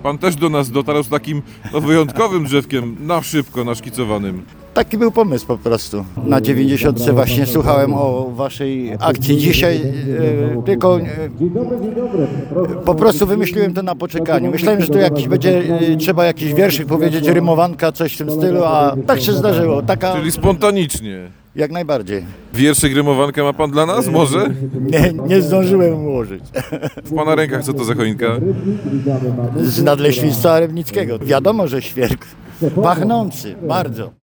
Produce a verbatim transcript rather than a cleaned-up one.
Pan też do nas dotarł z takim no, wyjątkowym drzewkiem, na szybko naszkicowanym. Taki był pomysł po prostu. Na dziewięćdziesiątce właśnie słuchałem o waszej akcji dzisiaj, e, tylko e, po prostu wymyśliłem to na poczekaniu. Myślałem, że tu jakiś będzie, e, trzeba jakiś wierszyk powiedzieć, rymowanka, coś w tym stylu, a tak się zdarzyło. Taka Czyli spontanicznie. jak najbardziej. Wierszyk, rymowankę ma pan dla nas może? Nie, nie zdążyłem ułożyć. W pana rękach co to za choinka? Z Nadleśnictwa Rybnickiego. Wiadomo, że świerk. Pachnący, bardzo.